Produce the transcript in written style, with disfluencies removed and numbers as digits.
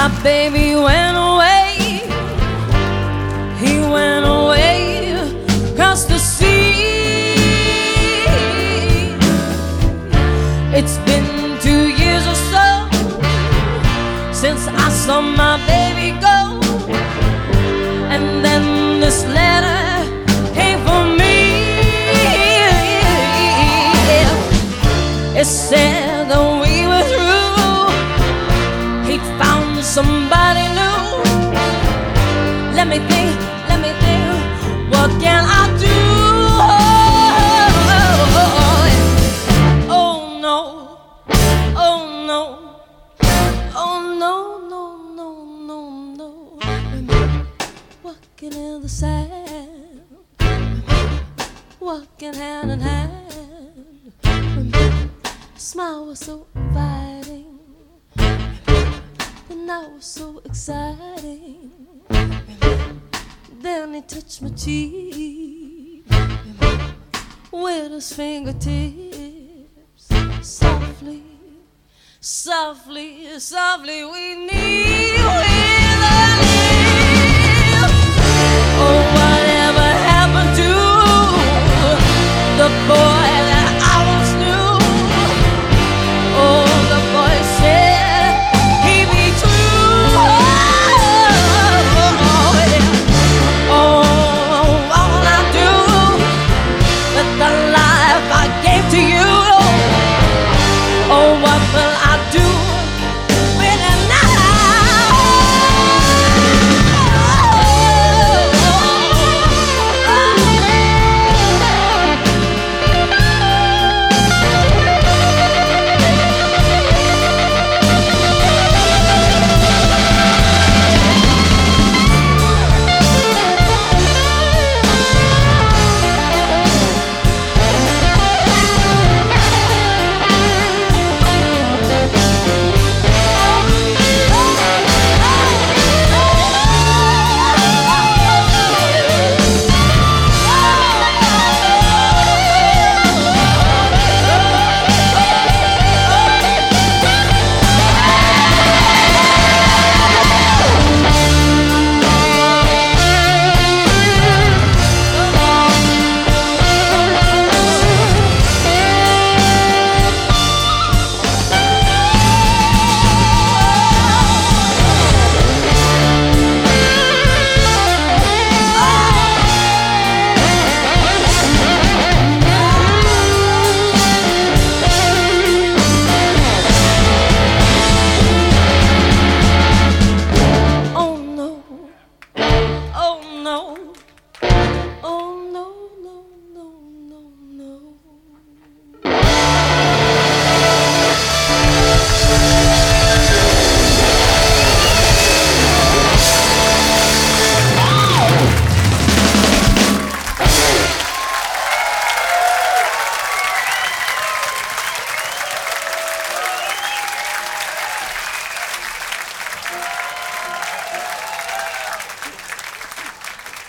my baby went away. He went away across the sea. It's been 2 years or so since I saw my baby go, and then this letter came for me. It said that we were through, he'd found somebody new. Let me think, what can I do? Oh no, oh no, oh no, no, no, no, no. Walking in the sand, walking hand in hand. Smile was so inviting, the night was so exciting. Then he touched my cheek with his fingertips. Softly, softly, softly we knew.